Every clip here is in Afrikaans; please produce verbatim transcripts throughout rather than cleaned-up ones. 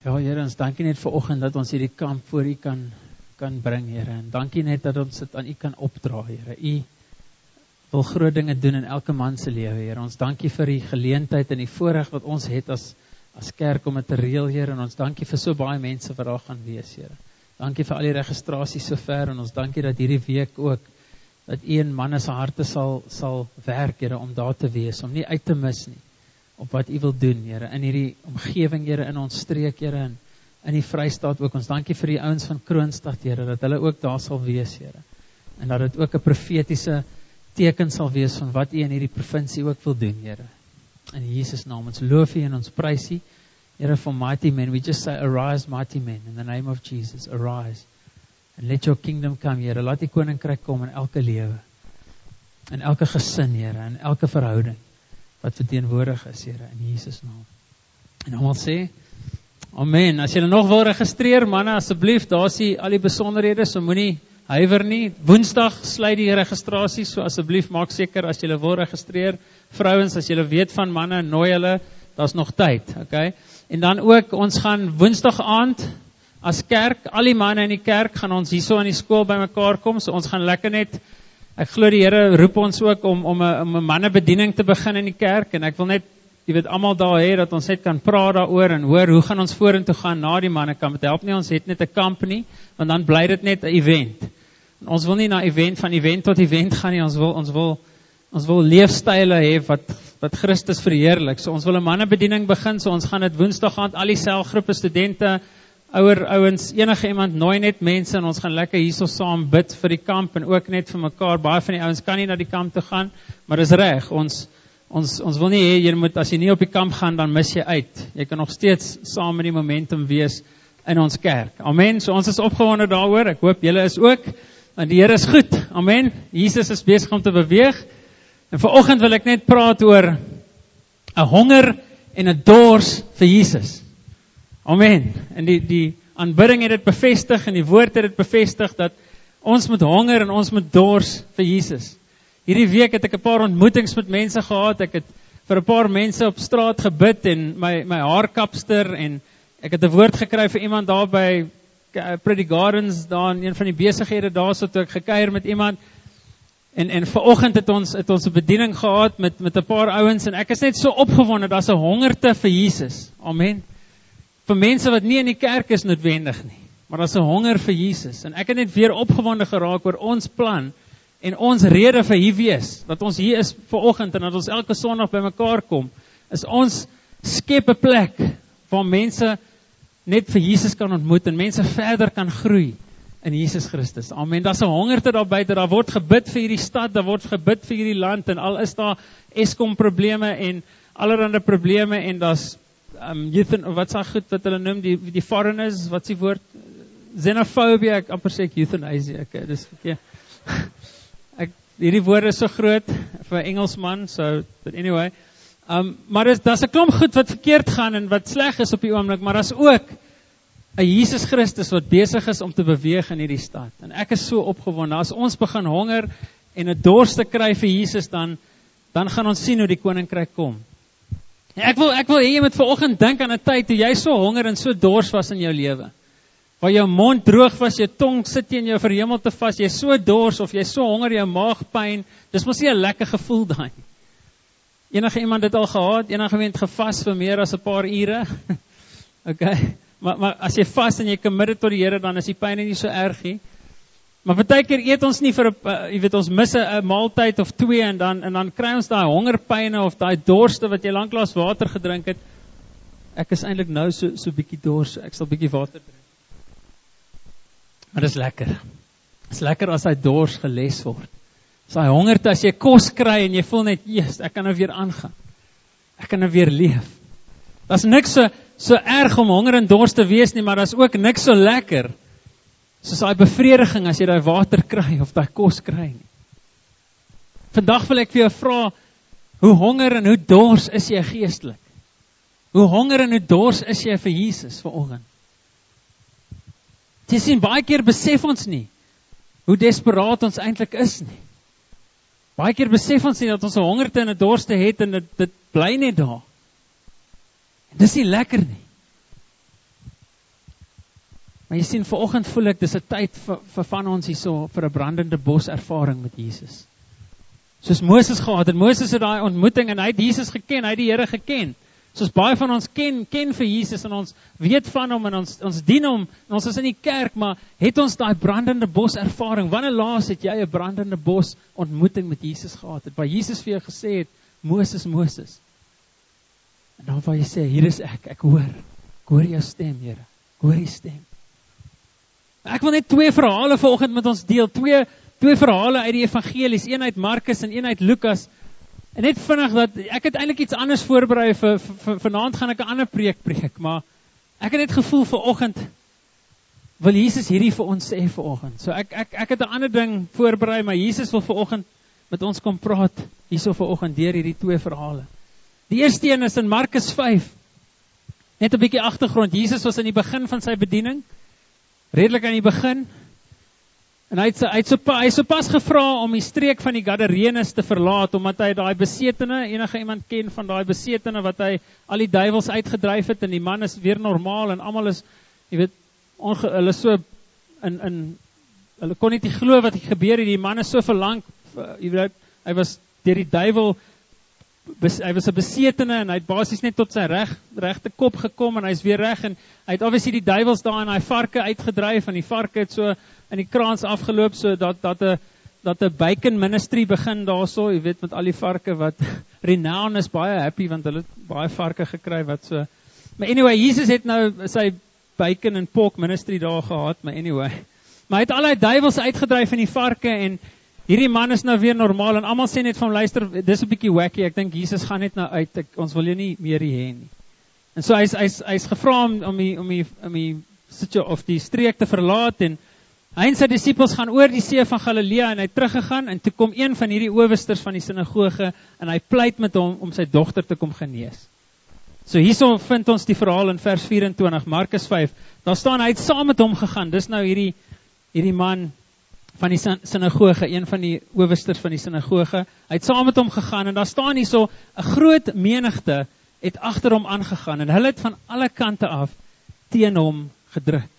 Ja, Here, ons dankie net vir oggend dat ons hierdie kamp voor U kan, kan bring, Here. En dankie net dat ons dit aan U kan opdra, Here. U wil groot dinge doen in elke man se lewe, Here. Ons dankie vir die geleentheid en die voorreg wat ons het as, as kerk om dit te reël, Here. En ons dankie vir so baie mense wat daar gaan wees, Here. Dankie vir al die registrasies sover en ons dankie dat hierdie week ook dat U in manne se harte sal, sal werk, Here, om daar te wees, om nie uit te mis nie. Op wat U wil doen, Here, in hierdie omgewing, Here, in ons streek, Here, en in die Vrystaat ook. Ons dankie vir die ouens van Kroonstad, Here, dat hulle ook daar sal wees, Here. En dat dit ook 'n profetiese teken sal wees van wat U in hierdie provinsie ook wil doen, Here. In Jesus naam, ons loof U en ons prys U, Here, for mighty men. We just say, arise, mighty men, in the name of Jesus, arise. And let your kingdom come, Here. Laat die koninkryk kom in elke lewe, in elke gesin, Here, in elke verhouding wat verteenwoordig is, Here, in Jesus naam. En almal sê, amen. As julle nog wil registreer, manne, asseblief, daar is al die besonderhede, so moenie huiwer nie. Woensdag sluit die registrasie, so asseblief maak seker as julle wil registreer. Vrouens, as julle weet van manne, nooi hulle, daar's nog tyd, okay? En dan ook, ons gaan Woensdag aand, as kerk, al die manne in die kerk, gaan ons hierso in die skool by mekaar kom, so ons gaan lekker net, ek glo die Here roep ons ook om om 'n om 'n mannebediening te begin in die kerk en ek wil net, jy weet, almal daar hê dat ons net kan praat daaroor en hoor hoe gaan ons vorentoe gaan na die mannekamp. Dit help nie ons het net 'n kamp nie, want dan bly dit net 'n event. En ons wil nie na event van event tot event gaan nie. Ons wil ons wil ons wil leefstyle hê wat wat Christus verheerlik. So ons wil 'n mannebediening begin. So ons gaan dit Woensdag aand al die selgroepe studente, ouer ouens, enige iemand nooi net mense en ons gaan lekker hierso saam bid vir die kamp en ook net vir mekaar. Baie van die ouens kan nie na die kamp toe gaan, maar dis reg. Ons ons ons wil nie hê jy moet, as jy nie op die kamp gaan, dan mis jy uit. Jy kan nog steeds saam in die momentum wees in ons kerk. Amen. So ons is opgewonde daaroor. Ek hoop julle is ook. Want die Here is goed. Amen. Jesus is besig om te beweeg. En vanoggend wil ek net praat oor 'n honger en 'n dors vir Jesus. Amen. En die, die aanbidding het dit bevestig en die woord het dit bevestig dat ons moet honger en ons moet dors vir Jesus. Hierdie week het ek 'n paar ontmoetings met mense gehad. Ek het vir 'n paar mense op straat gebid en my, my haarkapster en ek het 'n woord gekry vir iemand daar by Pretty Gardens, daar in een van die besighede daar so toe ek gekuier met iemand. En en vanoggend het ons het ons 'n bediening gehad met met 'n paar ouens en ek is net so opgewonde, daar's 'n hongerte vir Jesus. Amen. Vir mense wat nie in die kerk is noodwendig nie, maar daar's 'n honger vir Jesus. En ek het net weer opgewonde geraak oor ons plan en ons rede vir hier wees, dat ons hier is vanoggend en dat ons elke Sondag by mekaar kom, is ons skep 'n plek waar mense net vir Jesus kan ontmoet en mense verder kan groei in Jesus Christus. Amen. Daar's 'n hongerte daar buite. Daar word gebid vir hierdie stad, daar word gebid vir hierdie land en al is daar Eskom probleme en allerlei probleme en daar's um, youth, wat sê goed wat hulle noem die die foreigners, wat s'ie woord? Xenofobie, ek amper sê euthanasia. Okay, dis verkeerd. Ek hierdie woorde is so groot vir 'n Engelsman, so but anyway. Um, maar dis daar's 'n klomp goed wat verkeerd gaan en wat sleg is op die oomblik, maar daar's ook 'n Jesus Christus wat besig is om te beweeg in hierdie stad. En ek is so opgewonde. As ons begin honger en 'n dors te kry vir Jesus, dan dan gaan ons sien hoe die koninkryk kom. En ek wil ek wil hê jy moet vanoggend dink aan 'n tyd toe jy so honger en so dors was in jou lewe. Waar jou mond droog was, jou tong sit teen jou verhemelte vas, jy so dors of jy so honger, jou maag pyn. Dis mos nie 'n lekker gevoel daai. Enige iemand dit al gehad? Enige iemand gevas vir meer as 'n paar ure? Okay. Maar, maar as jy vas en jy commit tot die Here, dan is die pyn nie so erg nie. Maar partykeer eet ons nie vir 'n uh, jy weet ons mis 'n maaltyd of twee en dan en dan kry ons daai hongerpyne of daai dorste wat jy lanklaas water gedrink het. Ek is eintlik nou so so bietjie dors, ek sal bietjie water drink. Maar dis lekker. Dis lekker as hy dors geles word. As hy hongerte as jy kos kry en jy voel net, "Jesus, ek kan nou weer aangaan. Ek kan nou weer leef." Daar's niks so so erg om honger en dors te wees nie, maar daar's ook niks so lekker soos daai bevrediging as jy daai water kry of daai kos kry nie. Vandag wil ek vir jou vra, hoe honger en hoe dors is jy geestelik? Hoe honger en hoe dors is jy vir Jesus vanoggend? Jy sien, baie keer besef ons nie hoe desperaat ons eintlik is nie. Baie keer besef ons nie dat ons 'n hongerte en 'n dorste het en dit, dit bly net daar. En dis nie lekker nie. Maar jy sien, vanoggend voel ek, dis 'n tyd vir, vir van ons hierso vir 'n brandende bos ervaring met Jesus. Soos Moses gehad het, Moses het daai ontmoeting en hy het Jesus geken, hy het die Here geken. Soos baie van ons ken, ken vir Jesus en ons weet van hom en ons, ons dien hom en ons is in die kerk, maar het ons daai brandende bos ervaring? Wanneer laas het jy 'n brandende bos ontmoeting met Jesus gehad het, waar Jesus vir jou gesê het, Moses, Moses. En dan waar jy sê, hier is ek, ek hoor, ek hoor jou stem, Here, ek hoor die stem. Ek wil net twee verhale vanoggend met ons deel, twee, twee verhale uit die evangelies, een uit Markus en een uit Lukas. En net vinnig dat, ek het eintlik iets anders voorberei, vir, vir, vanaand gaan ek 'n ander preek preek, maar ek het net gevoel vanoggend, wil Jesus hierdie vir ons sê vanoggend. So ek, ek, ek het 'n ander ding voorberei, maar Jesus wil vanoggend met ons kom praat, hierso vanoggend deur hierdie twee verhale. Die eerste een is in Markus vyf, net 'n bietjie agtergrond. Jesus was in die begin van sy bediening, redelik aan die begin, en hy het, hy het so, hy het so pas gevra om die streek van die Gadarenes te verlaat, omdat hy daai besetene, enige iemand ken van daai besetene, wat hy al die duiwels uitgedryf het, en die man is weer normaal, en almal is, jy weet, onge, hulle so, in, in, hulle kon nie glo wat hier gebeur het, die man is so verlang, jy weet, hy was deur die duiwel, bes, hy was 'n besetene, en hy het basies net tot sy reg, regte kop gekom, en hy is weer reg, en hy het obviously die duiwels daar in hy varke uitgedryf, en die varke het so in die kraans afgeloop, so dat dat 'n dat 'n bacon ministry begin daarso, jy weet, met al die varke wat Renown is baie happy want hulle het baie varke gekry wat so. Maar anyway, Jesus het nou sy bacon en pork ministry daar gehad, maar anyway. Maar hy het al die duiwels uitgedryf in die varke en hierdie man is nou weer normaal en almal sê net van luister, dis 'n bietjie wacky. Ek dink Jesus gaan net nou uit. Ek, ons wil jou nie meer hier hê nie. En so hy's hy's hy's gevra om om die om die om die sitjie of die streek te verlaat en hy en sy disippels gaan oor die see van Galilea en hy het teruggegaan en toe kom een van hierdie owersters van die sinagoge en hy pleit met hom om sy dogter te kom genees. So hierso vind ons die verhaal in vers vyf-en-twintig, Markus vyf. Daar staan hy het saam met hom gegaan. Dis nou hierdie hierdie man van die sinagoge, een van die owersters van die sinagoge. Hy het saam met hom gegaan en daar staan hierso 'n groot menigte het agter hom aangegaan en hulle het van alle kante af teen hom gedruk.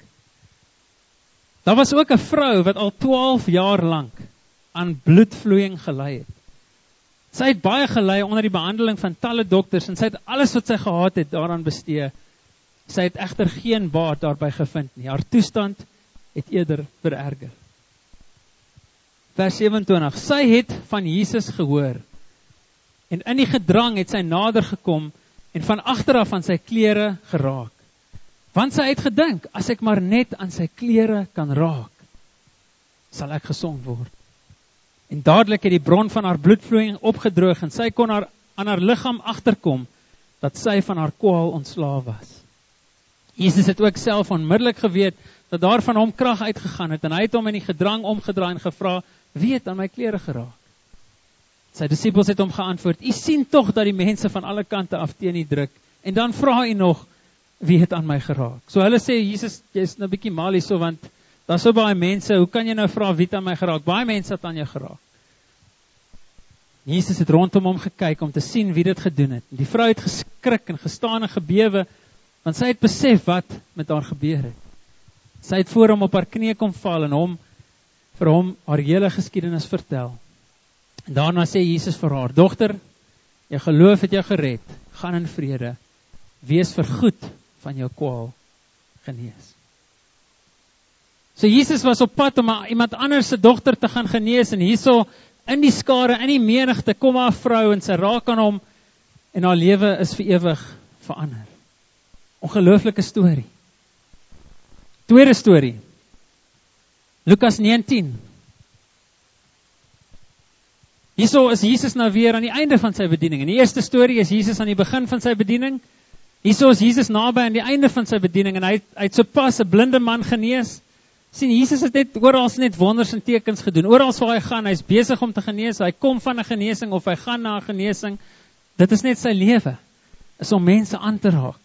Daar was ook 'n vrou wat al twaalf jaar lank aan bloedvloeiing gely het. Sy het baie gely onder die behandeling van talle dokters en sy het alles wat sy gehad het daaraan bestee. Sy het egter geen baat daarby gevind nie. Haar toestand het eerder vererger. Vers sewe-en-twintig. Sy het van Jesus gehoor en in die gedrang het sy nader gekom en van agteraf aan sy klere geraak. Want sy het gedink, as ek maar net aan sy klere kan raak, sal ek gesond word. En dadelik het die bron van haar bloedvloeiing opgedroog en sy kon haar, aan haar liggaam agterkom dat sy van haar kwaal ontslaaf was. Jesus het ook self onmiddellik geweet dat daar van hom krag uitgegaan het en hy het hom in die gedrang omgedraai en gevra, wie het aan my klere geraak? Sy disippels het hom geantwoord, u sien tog dat die mense van alle kante af teen u druk en dan vra u nog, wie het aan my geraak? So hulle sê, Jesus, jy is nou 'n bietjie mal hierso, want daar so baie mense, hoe kan jy nou vra, wie het aan my geraak? Baie mense het aan jou geraak. Jesus het rondom hom gekyk om te sien wie dit gedoen het. Die vrou het geskrik en gestaan en gebewe, want sy het besef wat met haar gebeur het. Sy het voor hom op haar knie kom val en hom, vir hom haar hele geskiedenis vertel. En daarna sê Jesus vir haar, dogter, jou geloof het jou gered, gaan in vrede, wees vergoed van jou kwaal genees. So Jesus was op pad om iemand anders se dogter te gaan genees en hierso in die skare, in die menigte kom haar vrou en sy raak aan hom en haar lewe is vir ewig verander. Ongelooflike storie. Tweede storie. Lukas negentien. Hierso is Jesus nou weer aan die einde van sy bediening. In die eerste storie is Jesus aan die begin van sy bediening. Hierso is Jesus naby aan die einde van sy bediening en hy, hy het sopas 'n blinde man genees. Sien, Jesus het net oral net wonders en tekens gedoen. Oral waar hy gaan, hy is besig om te genees. Hy kom van 'n genesing of hy gaan na 'n genesing. Dit is net sy lewe. Is om mense aan te raak.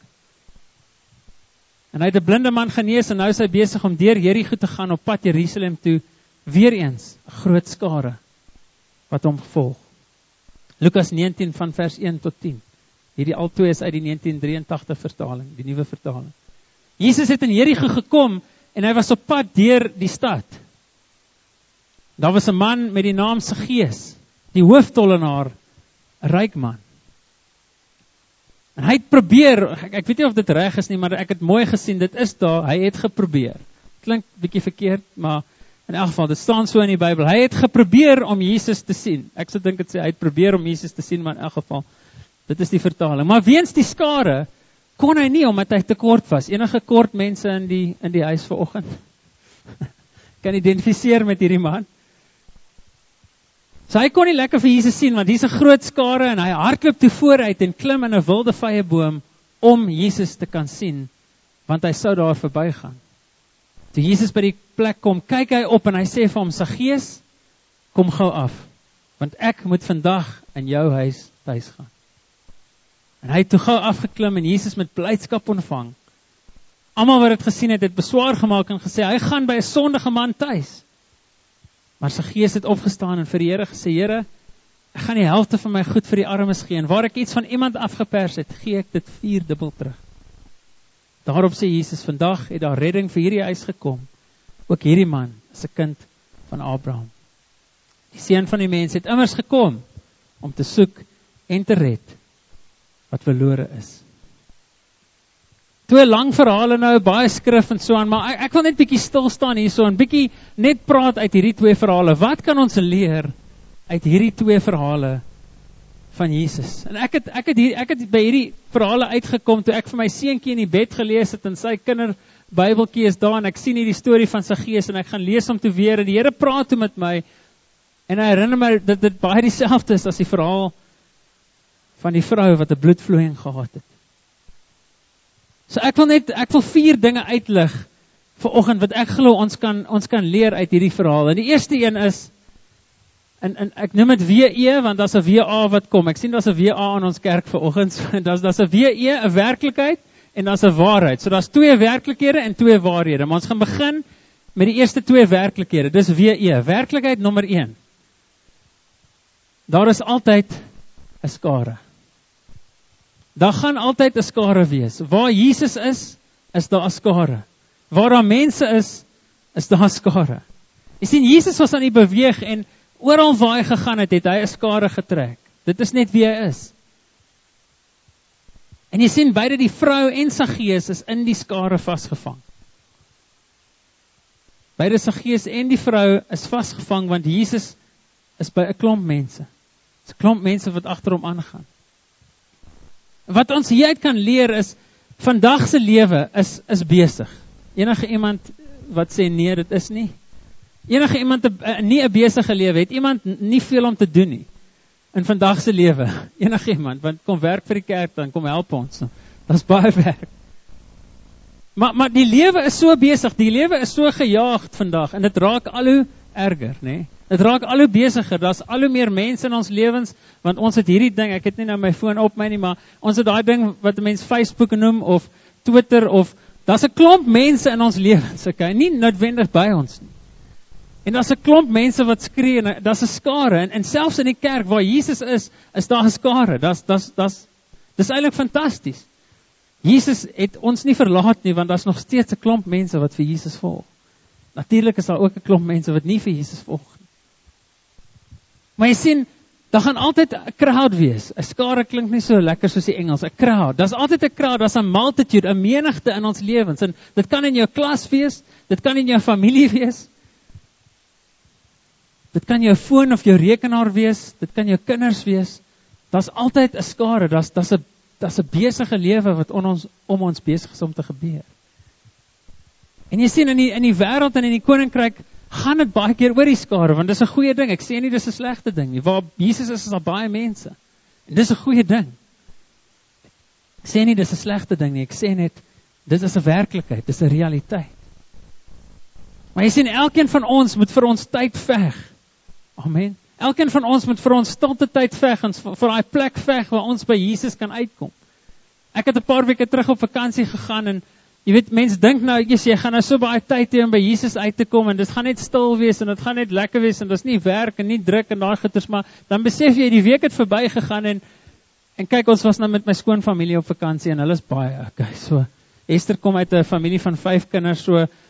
En hy het 'n blinde man genees en nou is hy besig om deur Jerigo te gaan op pad Jerusalem toe. Weer eens 'n groot skare wat hom volg. Lukas negentien van vers een tot tien. Hierdie albei is uit die negentien drie agt vertaling, die nuwe vertaling. Jesus het in Jerigo gekom en hy was op pad deur die stad. Daar was 'n man met die naam Saggeus, die hoofdtollenaar, 'n ryk man. En hy het probeer, ek, ek weet nie of dit reg is nie, maar ek het mooi gesien, dit is daar, hy het geprobeer. Klink bietjie verkeerd, maar in elk geval, dit staan so in die Bybel. Hy het geprobeer om Jesus te sien. Ek sou dink het sê, hy het probeer om Jesus te sien, maar in elk geval, dit is die vertaling. Maar weens die skare, kon hy nie, omdat hy te kort was. Enige kort mense in die, in die huis vanoggend kan identifiseer met hierdie man. So hy kon nie lekker vir Jesus sien, want hier's 'n groot skare, en hy hardloop toe vooruit en klim in 'n wilde vyeboom om Jesus te kan sien, want hy sou daar verbygaan. Toe Jesus by die plek kom, kyk hy op en hy sê vir hom, Saggeus, kom gou af, want ek moet vandag in jou huis tuis gaan. En hy het toe gou afgeklim en Jesus met blydskap ontvang. Almal wat dit gesien het, het beswaar gemaak en gesê, hy gaan by 'n sondige man tuis. Maar Saggeus het opgestaan en vir die Here gesê, Here, ek gaan die helfte van my goed vir die armes gee, en waar ek iets van iemand afgepers het, gee ek dit vierdubbel terug. Daarop sê Jesus, vandag het daar redding vir hierdie huis gekom. Ook hierdie man is 'n kind van Abraham. Die seun van die mens het immers gekom om te soek en te red wat verlore is. Twee lang verhale nou, baie skrif en so aan, maar ek, ek wil net bietjie stil staan hier so en bietjie net praat uit hierdie twee verhale. Wat kan ons leer uit hierdie twee verhale van Jesus? En ek het ek het hier ek het by hierdie verhale uitgekom toe ek vir my seentjie in die bed gelees het en sy kinder Bybeltjie is daar en ek sien hierdie storie van Saggeus en ek gaan lees hom toe weer en die Here praat toe met my en hy herinner my dat dit baie dieselfde is as die verhaal van die vrou wat 'n bloedvloeiing gehad het. So ek wil net ek wil vier dinge uitlig vanoggend wat ek glo ons kan ons kan leer uit hierdie verhaal. En die eerste een is en, en ek noem dit W E want daar's 'n W A wat kom. Ek sien daar's 'n W A in ons kerk vanoggend. So daar's daar's 'n W E, 'n werklikheid en daar's 'n waarheid. So daar's twee werklikhede en twee waarhede. Maar ons gaan begin met die eerste twee werklikhede. Dis W E, werklikheid nommer een. Daar is altyd 'n skare. Daar gaan altyd 'n skare wees. Waar Jesus is, is daar 'n skare. Waar daar mense is, is daar 'n skare. Jy sien, Jesus was aan die beweeg en oral waar hy gegaan het, het hy 'n skare getrek. Dit is net wie hy is. En jy sien, beide die vrou en Saggeus is in die skare vasgevang. Beide Saggeus en die vrou is vasgevang, want Jesus is by 'n klomp mense. Dis 'n klomp mense wat agter hom aangaan. Wat ons hieruit kan leer is, vandag se lewe is, is besig. Enige iemand wat sê nee, dit is nie. Enige iemand, uh, nie 'n besige lewe, het iemand nie veel om te doen nie. In vandag se lewe, enige iemand, want kom werk vir die kerk, dan kom help ons. Dat is baie werk. Maar, maar die lewe is so besig, die lewe is so gejaagd vandag, en dit raak al hoe erger, nee. Dit raak al hoe besigger, daar's al hoe meer mense in ons lewens, want ons het hierdie ding, ek het nie nou my foon op my nie, maar ons het daai ding wat die mens Facebook noem, of Twitter, of, daar's 'n klomp mense in ons lewens, okay, nie noodwendig by ons nie. En daar's 'n klomp mense wat skree, en daar's 'n skare, en, en selfs in die kerk waar Jesus is, is daar 'n skare, daar's, daar's, daar's, dis eintlik fantasties. Jesus het ons nie verlaat nie, want daar's nog steeds 'n klomp mense wat vir Jesus volg. Natuurlik is daar ook 'n klomp mense wat nie vir Jesus volg nie. Maar jy sien, daar gaan altyd 'n crowd wees. 'n Skare klink nie so lekker soos die Engels, 'n crowd. Daar's altyd 'n crowd, daar's 'n multitude, 'n menigte in ons lewens. En dit kan in jou klas wees, dit kan in jou familie wees. Dit kan jou foon of jou rekenaar wees, dit kan jou kinders wees. Daar's altyd 'n skare, daar's daar's 'n daar's 'n besige lewe wat on ons om ons besig is om te gebeur. En jy sien in die in die wêreld en in die koninkryk gaan dit baie keer oor die skare, want dis 'n goeie ding. Ek sê nie dis 'n slegte ding nie. Waar Jesus is, is daar baie mense. En dis 'n goeie ding. Ek sê nie dis 'n slegte ding nie. Ek sê net dit is 'n werklikheid, dis 'n realiteit. Maar jy sien, elkeen van ons moet vir ons tyd veg. Amen. Elkeen van ons moet vir ons stilte tyd veg en vir daai plek veg waar ons by Jesus kan uitkom. Ek het 'n paar weke terug op vakansie gegaan en jy weet, mense dink nou, jy gaan nou so baie tyd hê om by Jesus uit te kom en dit gaan net stil wees en dit gaan net lekker wees en dit is nie werk en nie druk en daai goeters, maar dan besef jy die week het verby gegaan en en kyk, ons was nou met my skoonfamilie op vakansie en hulle is baie, okay, so Esther kom uit 'n familie van vyf kinders, so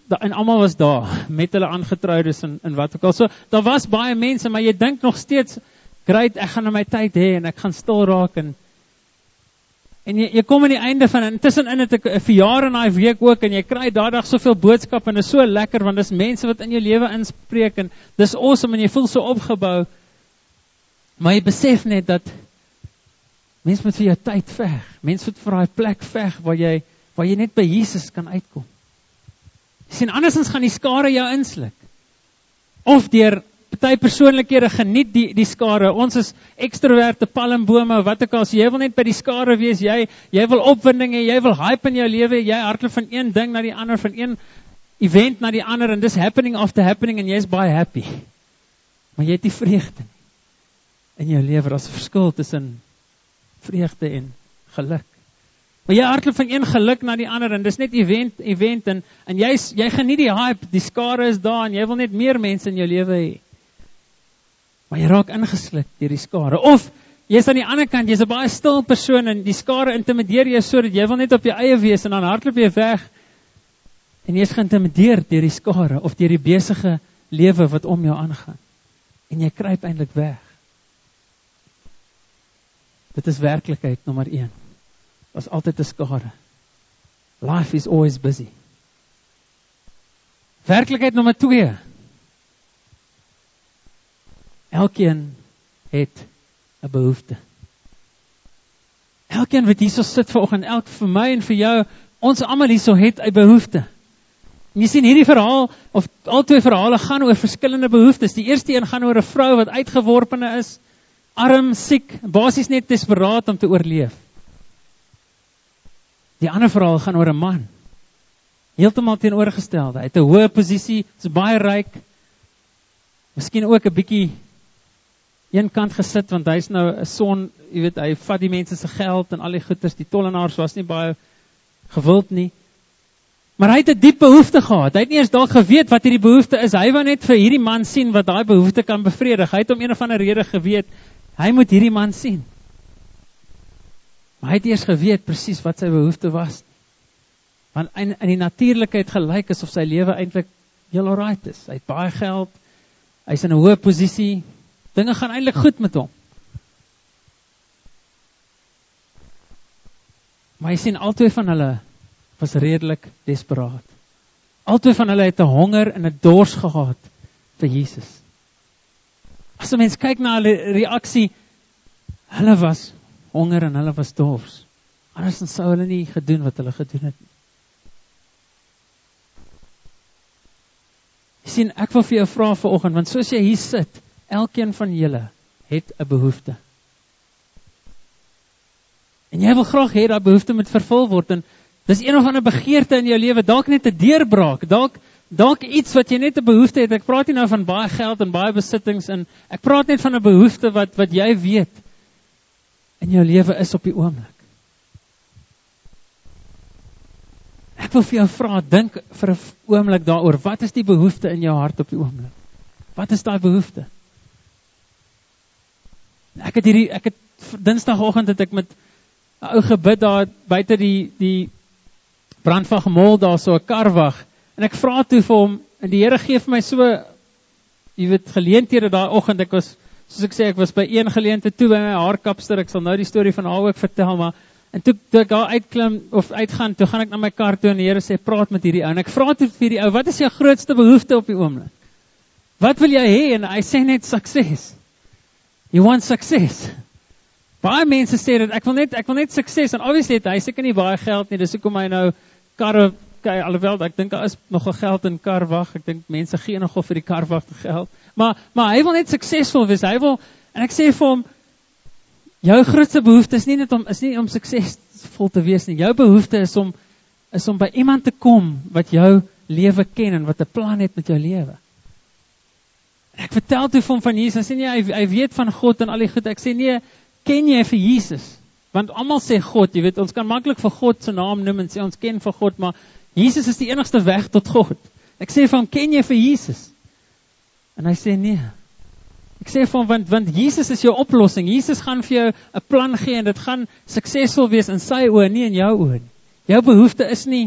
en almal was daar, met hulle aangetroudes en, en wat ook al. So, daar was baie mense, maar jy dink nog steeds, great, ek gaan in my tyd hê, en ek gaan stil raak, en, en jy, jy kom aan die einde van, en tussenin het ek een verjaar in die week ook, en jy kry daardag soveel boodskap, en dit is so lekker, want dis mense wat in jou lewe inspreek, en dis awesome, en jy voel so opgebou, maar jy besef net dat, mens moet vir jou tyd veg, mens moet vir die plek veg, waar jy, waar jy net by Jesus kan uitkom. Jy sien, andersins gaan die skare jou insluk. Of deur party persoonlikhede geniet die, die skare. Ons is extroverte palmbome, wat ek al, so jy wil net by die skare wees, jy, jy wil opwinding hê, jy wil hype in jou lewe, jy hardloop van een ding na die ander, van een event na die ander, en dis happening after happening, en jy is baie happy. Maar jy het die vreugde in jou lewe, daar is 'n verskil tussen vreugde en geluk. Maar jy hardloop van een geluk na die ander, en dis net event, event, en, en jy, jy geniet die hype, die skare is daar, en jy wil net meer mense in jou lewe hê. Maar jy raak ingesluk deur die skare. Of, jy is aan die ander kant, jy is 'n baie stil persoon, en die skare intimideer jou so, dat jy wil net op jou eie wees, en dan hardloop jy weg, en jy is geïntimideer deur die skare, of deur die besige lewe wat om jou aangaan. En jy kruip eintlik weg. Dit is werklikheid nommer een. Was altyd 'n skare. Life is always busy. Werklikheid nommer twee. Elkeen het 'n behoefte. Elkeen wat hierso sit vanoggend, elk vir my en vir jou, ons almal hierso het 'n behoefte. En jy sien hierdie verhaal, of al twee verhale gaan oor verskillende behoeftes. Die eerste een gaan oor 'n vrou wat uitgeworpene is, arm, siek, basies net desperaat om te oorleef. Die ander verhaal gaan oor 'n man. Heeltemal teenoorgestelde. Hy het 'n hoë posisie, is baie ryk. Miskien ook 'n bietjie een kant gesit, want hy's nou 'n son, jy weet, hy vat die mense se geld en al die goeders, die tollenaars was nie baie gewild nie. Maar hy het 'n diep behoefte gehad. Hy het nie eens dalk geweet wat hierdie behoefte is. Hy wou net vir hierdie man sien wat daai behoefte kan bevredig. Hy het om een of ander rede geweet, hy moet hierdie man sien. Maar hy het eers geweet presies wat sy behoefte was. Want in, in die natuurlikheid gelyk asof sy lewe eintlik heel alright is. Hy het baie geld, hy's in 'n hoë posisie, dinge gaan eintlik goed met hom. Maar jy sien, albei van hulle was redelik desperaat. Albei van hulle het 'n honger en 'n dors gehad vir Jesus. As 'n mens kyk na hulle reaksie, hulle was honger en hulle was dors. Anders sou hulle nie gedoen wat hulle gedoen het. Jy sien, ek wil vir jou vra vanoggend, want soos jy hier sit, elkeen van julle het 'n behoefte. En jy wil graag hê dat behoefte moet vervul word, en dis een of ander begeerte in jou lewe, dalk net 'n deurbraak, dalk dalk iets wat jy net 'n behoefte het. Ek praat nie nou van baie geld en baie besittings, en ek praat net van 'n behoefte wat wat jy weet in jou lewe is op die oomblik. Ek wil vir jou vra, dink vir 'n oomblik daaroor, wat is die behoefte in jou hart op die oomblik? Wat is daai behoefte? Ek het hierdie, ek het Dinsdagoggend het ek met 'n ou gebid daar buite die die Brandwag Mall, daar so 'n kar wag, en ek vra toe vir hom, en die Here gee vir my so, jy weet, geleenthede daai oggend. Ek was, soos ek sê, ek was by een geleentheid toe by my haarkapster, ek sal nou die storie van haar ook vertel, maar en toe, toe ek daar uitklim of uitgaan, toe gaan ek na my kar toe, en die Here sê, praat met hierdie ou, en ek vra toe vir die ou, wat is jou grootste behoefte op die oomblik? Wat wil jy hê? En hy sê net sukses. You want success. Baie mense sê dat ek wil net ek wil net sukses, en obviously het hy seker nie baie geld nie, dis hoekom hy nou karre, kyk, alhoewel ek dink daar is nogal geld in karwag, ek dink mense gee nogal vir die karwag te geld, maar maar hy wil net suksesvol wees, hy wil, en ek sê vir hom, jou grootste behoefte is nie net om is nie om suksesvol te wees nie, jou behoefte is om is om by iemand te kom wat jou lewe ken en wat 'n plan het met jou lewe. Ek vertel toe vir hom van Jesus, en sê nee, hy, hy weet van God en al die goed. Ek sê nee, ken jy vir Jesus? Want almal sê God, jy weet, ons kan maklik vir God se naam noem en sê ons ken vir God, maar Jesus is die enigste weg tot God. Ek sê vir hom, ken jy vir Jesus? En hy sê nee. Ek sê vir hom, want, want Jesus is jou oplossing. Jesus gaan vir jou 'n plan gee, en dit gaan suksesvol wees in sy oë, nie in jou oë nie. Jou behoefte is nie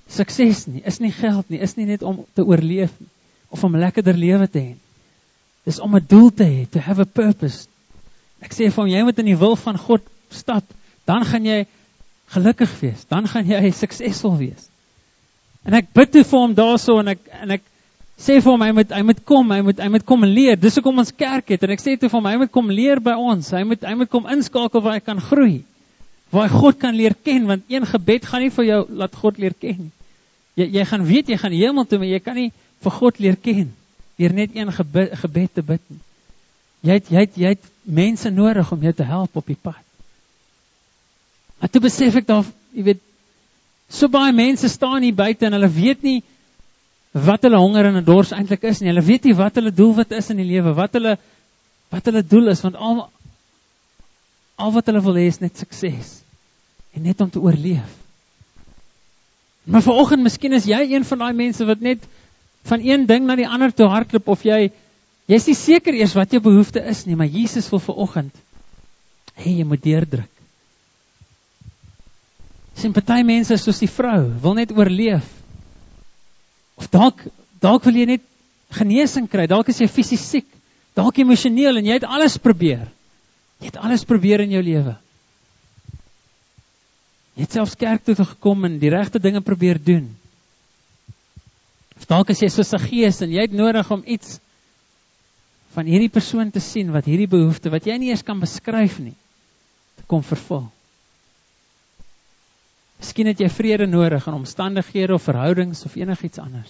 Sukses nie, is nie geld nie, is nie net om te oorleef nie, of om 'n lekkerder lewe te hê. Dis om 'n doel te hê, to have a purpose. Ek sê vir hom, jy moet in die wil van God stap, dan gaan jy gelukkig wees, dan gaan jy suksesvol wees. En ek bid toe vir hom daarso, en ek, en ek sê vir hom, hy moet, hy moet kom, hy moet, hy moet kom leer, dis hoekom ons kerk het, en ek sê toe vir hom, hy moet kom leer by ons, hy moet, hy moet kom inskakel waar hy kan groei, waar hy God kan leer ken, want een gebed gaan nie vir jou laat God leer ken. Jy, jy gaan weet, jy gaan die hemel toe, maar jy kan nie vir God leer ken, deur net een gebed, gebed te bid nie. Jy het, jy het, jy het mense nodig om jou te help op die pad. En toe besef ek daar, jy weet, so baie mense staan hier buite, en hulle weet nie, wat hulle honger en dors eintlik is nie, hulle weet nie wat hulle doelwit is in die lewe, wat hulle, wat hulle doel is, want al, al wat hulle wil hê is net sukses, en net om te oorleef. Maar vanoggend, miskien is jy een van die mense wat net van een ding na die ander toe hardloop, of jy, jy is nie seker eers wat jou behoefte is nie, maar Jesus wil vanoggend, hey, jy moet deurdruk. Sien, party mense soos die vrou, wil net oorleef, of dalk, dalk wil jy net genesing kry, dalk is jy fisies siek, dalk emosioneel, en jy het alles probeer, jy het alles probeer in jou lewe. Jy het selfs kerk toe gekom en die regte dinge probeer doen. Of dalk is jy soos 'n gees en jy het nodig om iets van hierdie persoon te sien, wat hierdie behoefte, wat jy nie eers kan beskryf nie, te kom vervul. Miskien het jy vrede nodig in omstandighede of verhoudings of enigiets anders.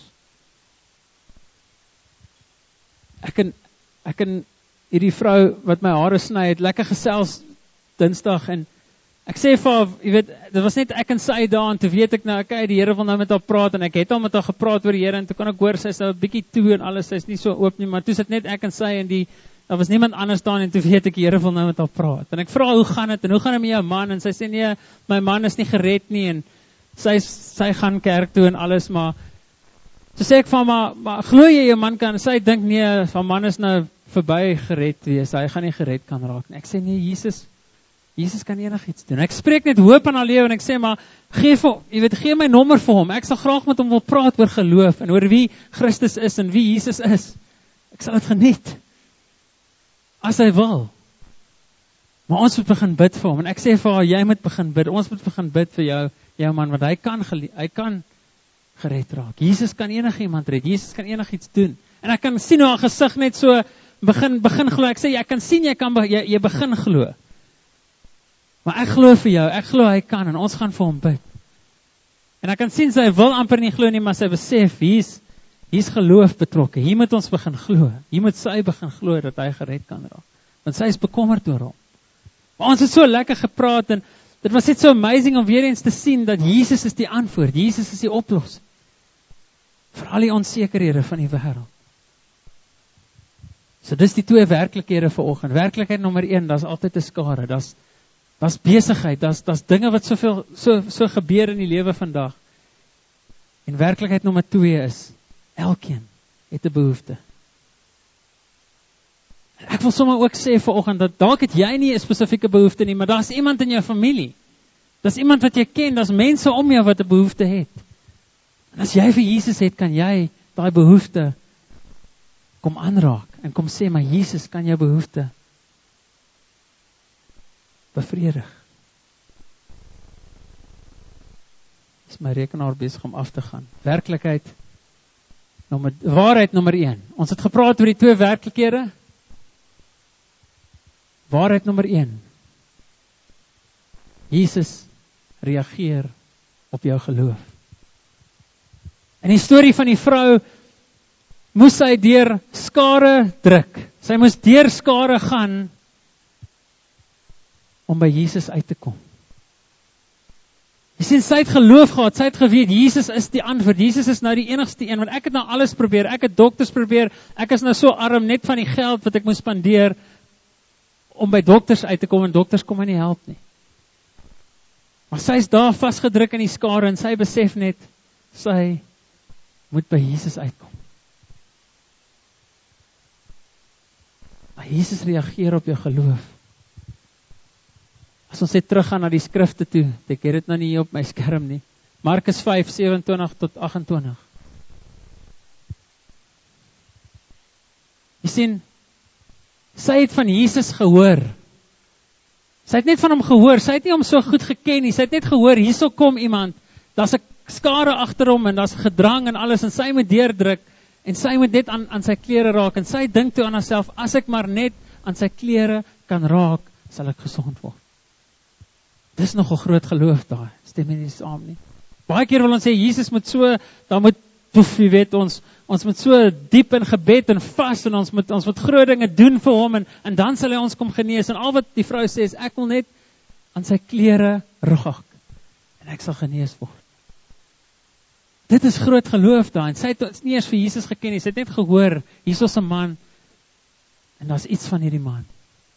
Ek en, ek en hierdie vrou wat my hare sny, het lekker gesels Dinsdag, en ek sê vir haar, jy weet, dit was net ek en sy daar, en toe weet ek nou, okay, die Here wil nou met haar praat, en ek het al met haar gepraat oor die Here, en toe kan ek hoor, sy is nou 'n bietjie toe en alles, sy is nie so oop nie, maar toe sit net ek en sy, en die, daar was niemand anders daar, en toe weet ek, die Here wil nou met haar praat, en ek vra, hoe gaan dit, en hoe gaan dit met jou man, en sy sê, nee, my man is nie gered nie, en sy, sy gaan kerk toe en alles, maar, toe sê ek van, maar, maar glo jy jou man kan, sy dink, nee, van man is nou verby gered wees, hy gaan nie gered kan raak, en ek sê, nee, Jesus, Jesus kan enig iets doen. Ek spreek net hoop aan haar lewe, en ek sê, maar, gee vir, jy weet, gee my nommer vir hom, ek sal graag met hom wil praat oor geloof, en oor wie Christus is, en wie Jesus is. Ek sal het geniet, as hy wil. Maar ons moet begin bid vir hom, en ek sê vir haar, jy moet begin bid, ons moet begin bid vir jou, jou man, want hy kan, hy kan gered raak. Jesus kan enig iemand red, Jesus kan enig iets doen, en ek kan sien hoe haar gesig net so, begin, begin glo, ek sê, ek kan sien, jy, kan, jy, jy begin glo, maar ek glo vir jou, ek glo hy kan, en ons gaan vir hom bid, en ek kan sien, sy wil amper nie glo nie, maar sy besef, hier's, hier's geloof betrokke, hier moet ons begin glo, hier moet sy begin glo, dat hy gered kan raak, want sy is bekommerd oor hom, maar ons het so lekker gepraat, en dit was net so amazing om weer eens te sien, dat Jesus is die antwoord, Jesus is die oplossing, vir al die onsekerhede van die wêreld. So dis die twee werklikhede vanoggend. Werklikheid nommer een, daar's altyd 'n skare, daar's daar's besigheid, daar's daar's dinge wat soveel so so gebeur in die lewe vandag. En werklikheid nommer twee is, elkeen het 'n behoefte. En ek wil sommer ook sê vanoggend dat dalk het jy nie 'n spesifieke behoefte nie, maar daar's iemand in jou familie. Daar's iemand wat jy ken, daar's mense om jou wat 'n behoefte het. En as jy vir Jesus het, kan jy daai behoefte kom aanraak en kom sê, maar Jesus kan jou behoefte bevredig. Is my rekenaar besig om af te gaan. Werklikheid, nommer, waarheid nommer een. Ons het gepraat oor die twee werklikhede. Waarheid nommer een. Jesus reageer op jou geloof. In die storie van die vrou, moes sy deur skare druk. Sy moes deur skare gaan, om by Jesus uit te kom. Jy sien, sy het geloof gehad, sy het geweet, Jesus is die antwoord, Jesus is nou die enigste een, want ek het nou alles probeer, ek het dokters probeer, ek is nou so arm, net van die geld wat ek moes spandeer, om by dokters uit te kom, en dokters kom my nie help nie. Maar sy is daar vastgedruk in die skare, en sy besef net, sy moet by Jesus uitkom. Maar Jesus reageer op jou geloof. As ons net teruggaan na die skrifte toe, ek het dit nou nie hier op my skerm nie, Markus vyf, sewe-en-twintig tot agt-en-twintig. Jy sien, sy het van Jesus gehoor. Sy het net van hom gehoor, sy het nie hom so goed geken nie, sy het net gehoor, hierso kom iemand, daar's 'n skare agter hom, en daar's gedrang en alles, en sy moet deurdruk, en sy moet net aan, aan sy klere raak, en sy dink toe aan haarself, as ek maar net aan sy klere kan raak, sal ek gesond word. Dis nogal groot geloof daar, stem jy nie saam nie? Baie keer wil ons sê, Jesus moet so, dan moet, poef, jy weet, ons, ons moet so diep in gebed en vas, en ons moet, ons moet groot dinge doen vir hom, en, en dan sal hy ons kom genees, en al wat die vrou sê is, ek wil net aan sy klere raak, en ek sal genees word. Dit is groot geloof daar, en sy het nie eers vir Jesus geken nie, sy het net gehoor, hier is 'n man, en daar's iets van hierdie man.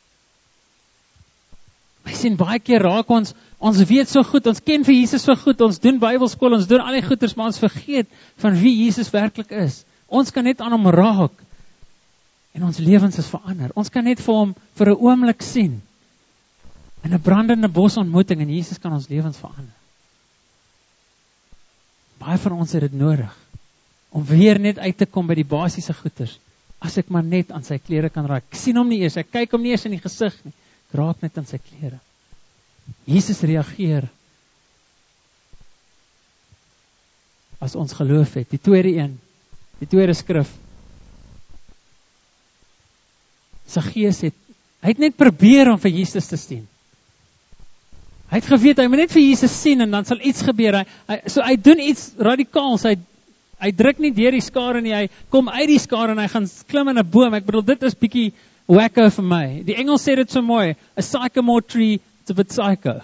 Wij sien baie keer raak ons, ons weet so goed, ons ken vir Jesus so goed, ons doen Bybelskool, ons doen al die goeders, maar ons vergeet van wie Jesus werklik is. Ons kan net aan hom raak, en ons lewens is verander. Ons kan net vir hom vir 'n oomblik sien, in 'n brandende bos ontmoeting, en Jesus kan ons lewens verander. Baie van ons het dit nodig, om weer net uit te kom by die basiese goeders, as ek maar net aan sy klere kan raak. Ek sien hom nie eers, ek kyk hom nie eers in die gesig nie, ek raak net aan sy klere. Jesus reageer, as ons geloof het. Die tweede een, die tweede skrif, Saggeus het, hy het net probeer om vir Jesus te sien. Hy het geweet, hy moet net vir Jesus sien, en dan sal iets gebeur. Hy, hy, so hy doen iets radikaals, hy, hy druk nie deur die skare nie, hy kom uit die skare, en hy gaan klim in 'n boom. Ek bedoel, dit is bietjie wacko vir my. Die Engels sê dit so mooi, a sycamore tree, it's a bit psycho.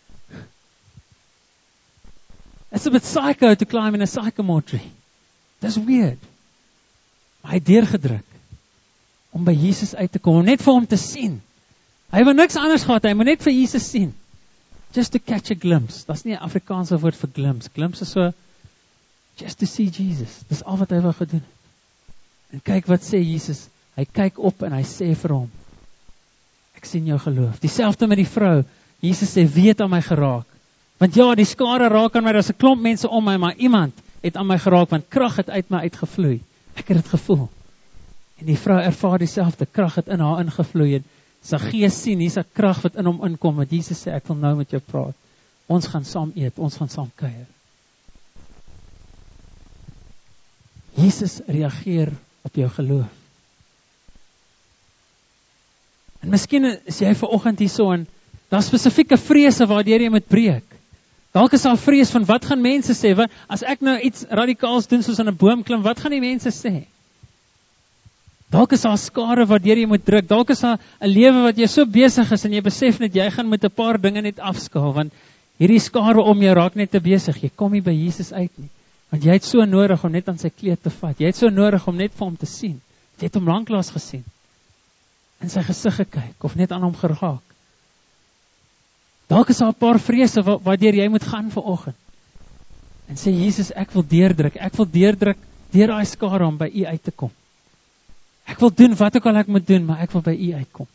It's a bit psycho to climb in a sycamore tree. That's weird. Maar hy het deurgedruk, om by Jesus uit te kom, om net vir hom te sien. Hy wil niks anders gehad, hy moet net vir Jesus sien. Just to catch a glimpse. Dat is nie 'n Afrikaanse woord vir glimpse. Glimpse is so, just to see Jesus. Dis al wat hy wil gedoen het. En kyk wat sê Jesus. Hy kyk op en hy sê vir hom, ek sien jou geloof. Dieselfde met die vrou. Jesus sê, wie het aan my geraak? Want ja, die skare raak aan my, daar's 'n klomp mense om my, maar iemand het aan my geraak, want krag het uit my uitgevloei. Ek het dit gevoel. En die vrou ervaar dieselfde, krag het in haar ingevloei, en Saggeus sien, hier's 'n krag wat in hom inkom, want Jesus sê, ek wil nou met jou praat. Ons gaan saam eet, ons gaan saam kuier. Jesus reageer op jou geloof. En miskien is jy vanoggend hierso, en daar spesifieke vrese waardeur jy moet breek. Dalk is daar vrees van, wat gaan mense sê? Wat, as ek nou iets radikaals doen, soos aan 'n boom klim, wat gaan die mense sê? Dalk is daar skare waardeur jy moet druk, dalk is daar 'n lewe wat jy so besig is, en jy besef net, jy gaan met 'n paar dinge net afskaal, want hierdie skare om jou raak net te besig, jy kom nie by Jesus uit nie, want jy het so nodig om net aan sy kleed te vat, jy het so nodig om net vir hom te sien, jy het hom lanklaas gesien, in sy gesig gekyk, of net aan hom geraak. Dalk is daar 'n paar vrese waardeur jy moet gaan vanoggend, en sê, Jesus, ek wil deurdruk, ek wil deurdruk, deur daai skare om by u uit te kom. Ek wil doen wat ook al ek moet doen, maar ek wil by u uitkom.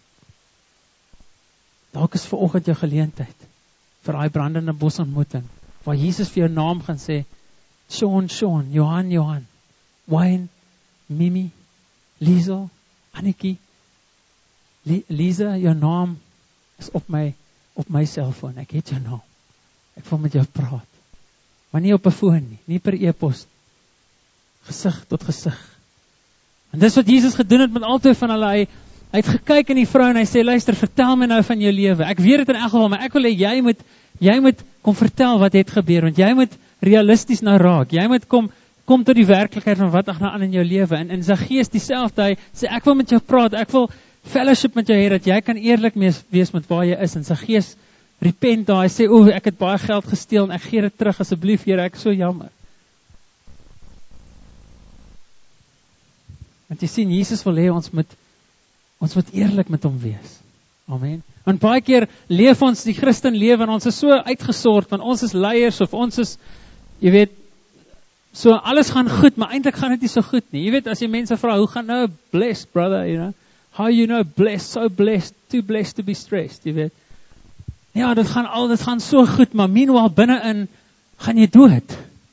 Dalk is vanoggend jou geleentheid, vir daai brandende bos ontmoeting, waar Jesus vir jou naam gaan sê, Sean, Sean, Johan, Johan, Wayne, Mimi, Liesel, Annikie, Lisa, jou naam is op my, op my selfoon, ek het jou naam, ek wil met jou praat, maar nie op 'n foon nie, nie per e-pos, gesig tot gesig. En dis wat Jesus gedoen het met altyd van hulle, hy, hy het gekyk in die vrou en hy sê, luister, vertel my nou van jou lewe, ek weet het in elk geval, maar ek wil hê, jy moet, jy moet kom vertel wat het gebeur, want jy moet realisties nou raak, jy moet kom, kom tot die werklikheid van wat ag nou aan in jou lewe, en in Saggeus dieselfde, hy sê, ek wil met jou praat, ek wil fellowship met jou hê, dat jy kan eerlik wees met waar jy is, en Saggeus repent daar, hy sê, o, ek het baie geld gesteel, en ek gee dit terug, asseblief, Here, ek is so jammer. Want jy sien, Jesus wil hê, ons moet, ons moet eerlik met hom wees. Amen. Want baie keer leef ons die Christen lewe, en ons is so uitgesort, want ons is leiers, of ons is, jy weet, so alles gaan goed, maar eintlik gaan dit nie so goed nie. Jy weet, as jy mense vra, hoe gaan nou, blessed, brother, you know, how you know, blessed, so blessed, too blessed to be stressed, jy weet. Ja, dit gaan al, dit gaan so goed, maar meanwhile binne-in, gaan jy dood.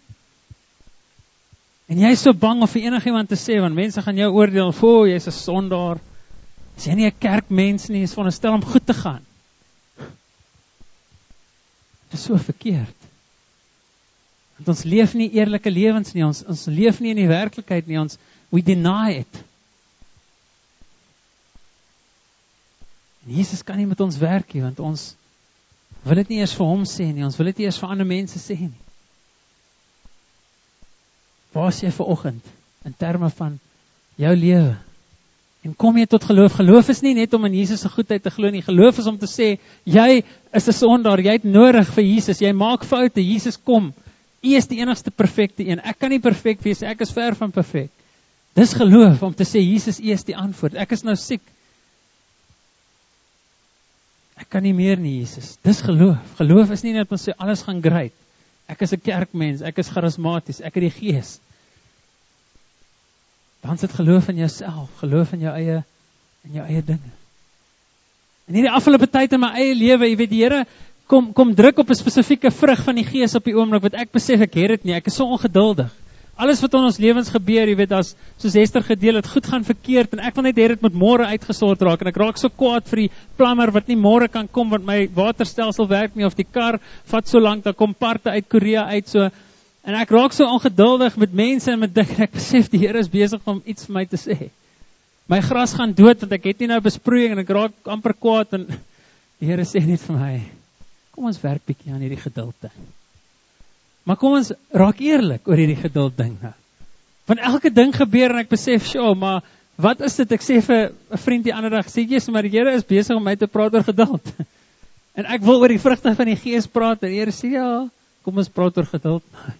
En jy is so bang om vir enigiemand te sê, want mense gaan jou oordeel, "O, jy's 'n sondaar. Is jy nie 'n kerkmens nie, is veronderstel om goed te gaan." Dit is so verkeerd. Want ons leef nie eerlike lewens nie, ons, ons leef nie in die werklikheid nie, ons, we deny it. En Jesus kan nie met ons werk nie, want ons wil dit nie eers vir hom sê nie, ons wil dit nie eers vir ander mense sê nie. Waar is jy vanoggend, in terme van jou lewe? En kom jy tot geloof? Geloof is nie net om in Jesus se goedheid te glo nie, geloof is om te sê, jy is 'n sondaar, jy het nodig vir Jesus, jy maak foute, Jesus kom, U is die enigste perfekte een, ek kan nie perfek wees, ek is ver van perfek. Dis geloof, om te sê, Jesus, U is die antwoord, ek is nou siek, ek kan nie meer nie, Jesus. Dis geloof. Geloof is nie net om te sê, alles gaan great. Ek is 'n kerkmens, ek is charismaties, ek het die gees. Dan sit geloof in jouself, geloof in jou eie, in jou eie dinge. En hierdie afgelope tyd in my eie lewe, jy weet, die Here kom, kom druk op 'n spesifieke vrug van die gees op die oomblik, wat ek besef, ek het dit nie, ek is so ongeduldig. Alles wat in ons lewens gebeur, jy weet, as, soos Esther gedeel het, goed gaan verkeerd, en ek wil net hê dit moet môre uitgesort raak, en ek raak so kwaad vir die plumber, wat nie môre kan kom, want my waterstelsel werk nie, of die kar vat so lank, dan kom parte uit Korea uit, so, en ek raak so ongeduldig met mense, en met dinge, en ek besef, die Here is besig om iets vir my te sê. My gras gaan dood, want ek het nie nou besproeiing, en ek raak amper kwaad, en die Here sê net vir my, kom ons werk bietjie aan hierdie gedulte. Maar kom ons raak eerlik oor hierdie geduld ding nou. Want elke ding gebeur en ek besef, "Sjoe, maar wat is dit?" Ek sê vir 'n vriend die ander dag, sê jy, "Maar die Here is besig om my te praat oor geduld." En ek wil oor die vrugte van die Gees praat en die Here sê, "Ja, kom ons praat oor geduld."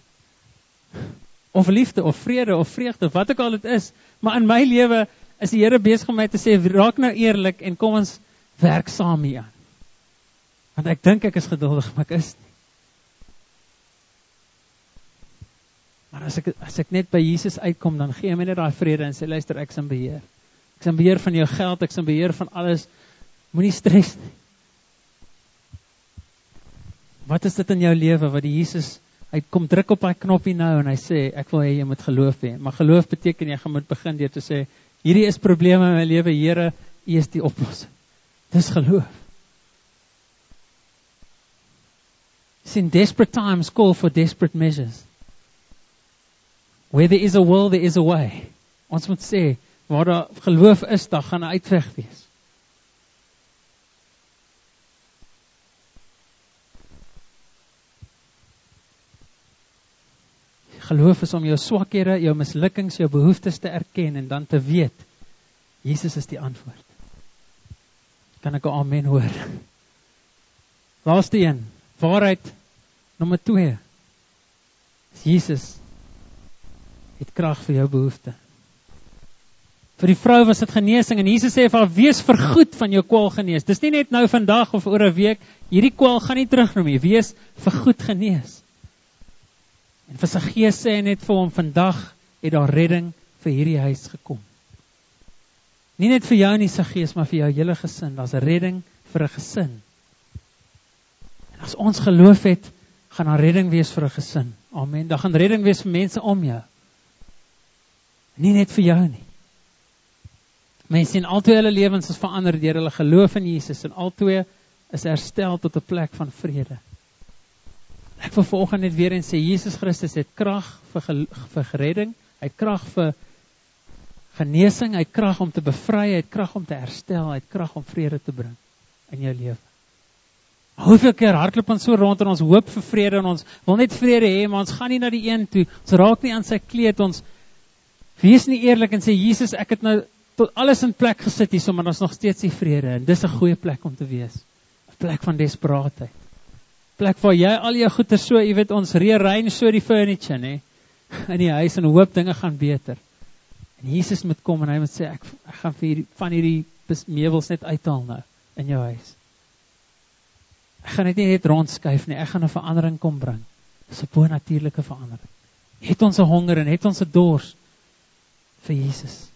Of liefde of vrede of vreugde, wat ook al dit is, maar in my lewe is die Here besig om my te sê, "Raak nou eerlik en kom ons werk saam hier aan." Want ek dink ek is geduldig, maar ek is nie. Maar as ek, as ek net by Jesus uitkom, dan gee hy my net daai vrede en sê, luister, ek is in beheer. Ek is in beheer van jou geld, ek is in beheer van alles. Moenie stres nie. Wat is dit in jou lewe, wat die Jesus, hy kom druk op hy knoppie nou, en hy sê, ek wil hê jy moet geloof hê. Maar geloof beteken, jy gaan moet begin deur te sê, hierdie is probleme in my lewe, Here, U is die oplossing. Dis geloof. In desperate times, call for desperate measures. Where there is a will, there is a way. Ons moet sê, waar daar geloof is, daar gaan 'n uitweg wees. Geloof is om jou swakhede, jou mislukkings, jou behoeftes te erken en dan te weet, Jesus is die antwoord. Kan ek 'n amen hoor? Laaste een, waarheid nommer twee. Jesus het krag vir jou behoefte. Vir die vrou was dit genesing, en Jesus sê vir haar, wees vergoed van jou kwaal genees. Dis nie net nou vandag of oor 'n week, hierdie kwaal gaan nie terugkom nie, wees vergoed genees. En vir sy gees sê hy net vir hom, vandag het daar redding vir hierdie huis gekom. Nie net vir jou nie sy gees, maar vir jou hele gesin, daar's 'n redding vir 'n gesin. En as ons geloof het, gaan daar redding wees vir 'n gesin. Amen, daar gaan redding wees vir mense om jou. Nie net vir jou nie. Mense sien altyd hulle lewens is verander deur hulle geloof in Jesus, en altyd is herstel tot 'n plek van vrede. Ek wil vanoggend net weer eens sê, Jesus Christus het krag vir, vir redding, hy het krag vir genesing, hy het krag om te bevry, hy het krag om te herstel, hy het krag om vrede te bring in jou lewe. Hoeveel keer hardloop ons so rond en ons hoop vir vrede, en ons wil net vrede hê, maar ons gaan nie na die een toe, ons raak nie aan sy kleed, ons wees nie eerlik en sê, Jesus, ek het nou tot alles in plek gesit hier, so, maar ons nog steeds die vrede, en dis 'n goeie plek om te wees. 'n Plek van desperaatheid. Plek waar jy al jou goeder so, jy weet, ons rearrange so die furniture, nee, in die huis, en hoop dinge gaan beter. En Jesus moet kom, en hy moet sê, ek, ek gaan vir hierdie, van hierdie meubels net uithaal nou, in jou huis. Ek gaan dit nie net rondskuif nie, ek gaan 'n verandering kom bring. Dis 'n bo-natuurlike verandering. Het ons 'n honger en het ons 'n dors vir Jesus.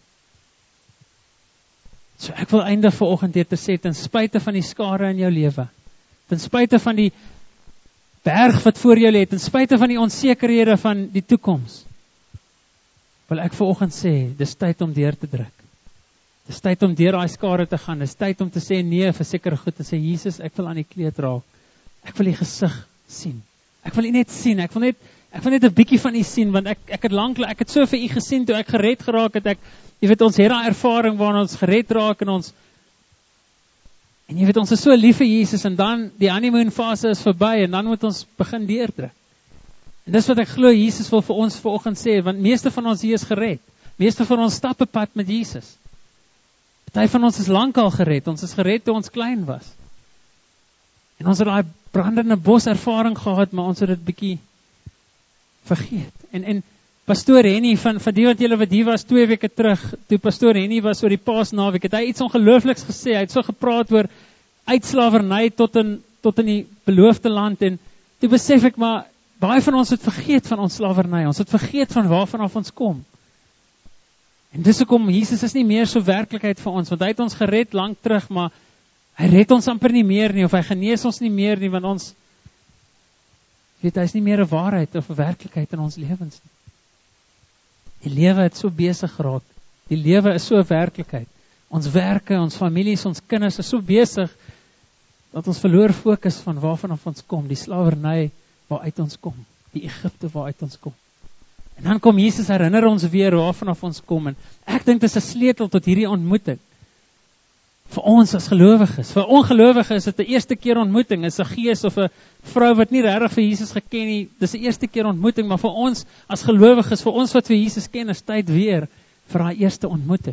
So ek wil eindig vanoggend hier te sê, ten spyte van die skade in jou lewe, ten spyte van die berg wat voor jou lê, ten spyte van die onsekerhede van die toekoms, wil ek vanoggend sê, dis tyd om deur te druk. Dis tyd om deur daai skare te gaan, dis tyd om te sê nee vir sekere goed, en sê, Jesus, ek wil aan die kleed raak, ek wil die gesig sien, ek wil U net sien, ek wil net, ek wil net 'n bietjie van U sien, want ek, ek het lank, ek het so vir U gesien, toe ek gered geraak het, ek, jy weet, ons het daai ervaring waarin ons gered raak, en ons, en jy weet, ons is so lief vir Jesus, en dan, die honeymoon fase is verby, en dan moet ons begin deurdruk. En dis wat ek glo, Jesus wil vir ons vanoggend sê, want meeste van ons hier is gered, meeste van ons stap 'n pad met Jesus. Party van ons is lankal gered, ons is gered toe ons klein was. En ons het daai brandende bos ervaring gehad, maar ons het dit bietjie vergeet. En, en Pastoor Henny, van, van die wat julle wat hier was, twee weke terug, toe Pastoor Henny was oor die Paasnaweek, het hy iets ongeloofliks gesê, hy het so gepraat oor uitslawerny tot in, tot in die beloofde land, en toe besef ek, maar baie van ons het vergeet van ons slawerny, ons het vergeet van waarvan af ons kom. En dis hoekom Jesus is nie meer so werklikheid vir ons, want hy het ons gered lang terug, maar hy red ons amper nie meer nie, of hy genees ons nie meer nie, want ons, weet, hy is nie meer 'n waarheid of 'n werklikheid in ons lewens nie. Die lewe het so besig geraak, die lewe is so 'n werklikheid. Ons werke, ons families, ons kinders is so besig, dat ons verloor fokus van waarvan af ons kom, die slawerny waaruit ons kom, die Egipte waaruit ons kom. En dan kom Jesus herinner ons weer waarvan af ons kom, en ek dink dit is 'n sleutel tot hierdie ontmoeting. Vir ons as gelowiges, vir ongelowiges is dit 'n eerste keer ontmoeting, is 'n gees of 'n vrou wat nie regtig vir Jesus geken nie, dis 'n eerste keer ontmoeting, maar vir ons as gelowiges, vir ons wat vir Jesus ken, is tyd weer vir daai eerste ontmoeting.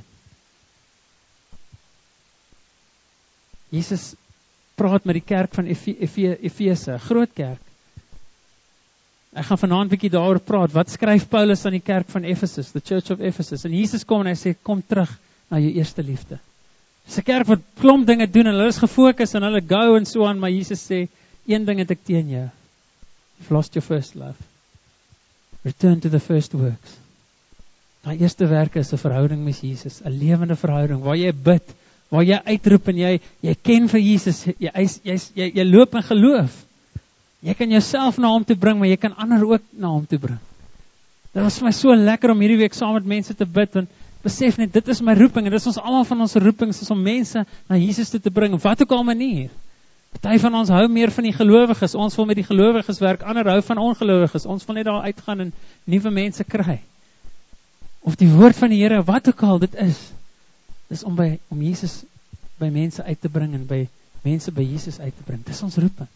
Jesus praat met die kerk van Efese, 'n groot kerk. Ek gaan vanaand 'n bietjie daaroor praat, wat skryf Paulus aan die kerk van Ephesus, the Church of Ephesus, en Jesus kom en hy sê, kom terug na jou eerste liefde. Dis 'n kerk wat klomp dinge doen, en hulle is gefokus, en hulle go en so aan, maar Jesus sê, een ding het ek teen jou, you've lost your first love. Return to the first works. Daai eerste werke is 'n verhouding met Jesus, 'n lewende verhouding, waar jy bid, waar jy uitroep, en jy, jy ken vir Jesus, jy, jy, jy, jy, jy loop in geloof. Jy kan jouself na hom toe bring, maar jy kan ander ook na hom toe bring. Dit was vir my so lekker om hierdie week saam met mense te bid, want besef net, dit is my roeping, en dit is ons almal van ons roepings, is om mense na Jesus toe te bring, op wat ook al manier. Party van ons hou meer van die gelowiges, ons wil met die gelowiges werk, ander hou van ongelowiges, ons wil net daar uitgaan en nuwe mense kry. Of die woord van die Here, wat ook al dit is, dis om, by, om Jesus by mense uit te bring, en by mense by Jesus uit te bring. Dis ons roeping.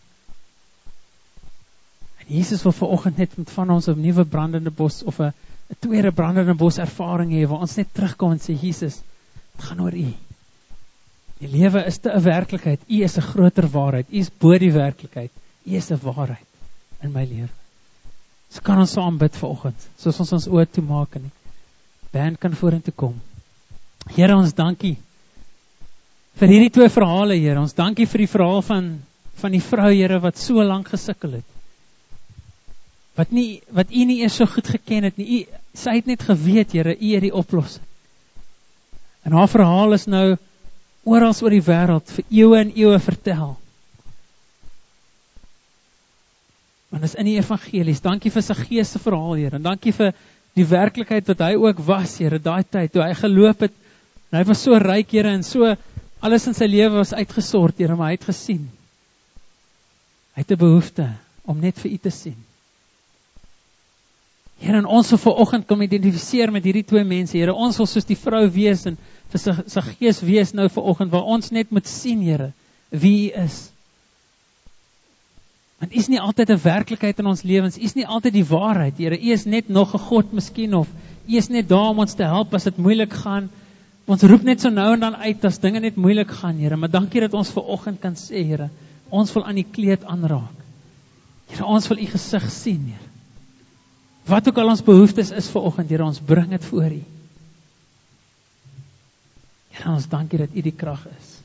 En Jesus wil vanoggend net met van ons 'n nuwe brandende bos, of 'n 'n tweede brandende bos ervaring hê, waar ons net terugkom en sê, Jesus, het gaan oor U. Die lewe is te 'n werklikheid, U is 'n groter waarheid, U is bo die werklikheid, U is 'n waarheid in my lewe. So kan ons saam bid vanoggend, soos ons ons oë toemaak, en die band kan vorentoe kom. Here, ons dankie vir hierdie twee verhale, Here. Ons dankie vir die verhaal van, van die vrou, Here, wat so lank gesukkel het. Wat, nie, wat U nie eers so goed geken het nie. U, sy het net geweet, Here, U het die oplossing. En haar verhaal is nou oral oor die wêreld vir eeue en eeue vertel. Want is in die evangelies. Dankie vir sy Gees se verhaal, Here. En dankie vir die werklikheid wat hy ook was, Here, daai tyd toe hy geloop het. En hy was so ryk, Here, en so alles in sy lewe was uitgesort, Here, maar hy het gesien. Hy het 'n behoefte om net vir U te sien. Here, en ons wil vanoggend kom identifiseer met hierdie twee mense, Here. Ons wil soos die vrou wees en vir sy, sy Gees wees nou vanoggend, waar ons net moet sien, Here, wie U is. Want U is nie altyd 'n werklikheid in ons lewens, U is nie altyd die waarheid, Here. U is net nog 'n God miskien, of U is net daar om ons te help as dit moeilik gaan. Ons roep net so nou en dan uit as dinge net moeilik gaan, Here. Maar dankie dat ons vanoggend kan sê, Here, ons wil aan die kleed aanraak. Here, ons wil U gesig sien, Here. Wat ook al ons behoeftes is vanoggend, Here, ons bring dit voor U. Here, ons dankie dat U die krag is.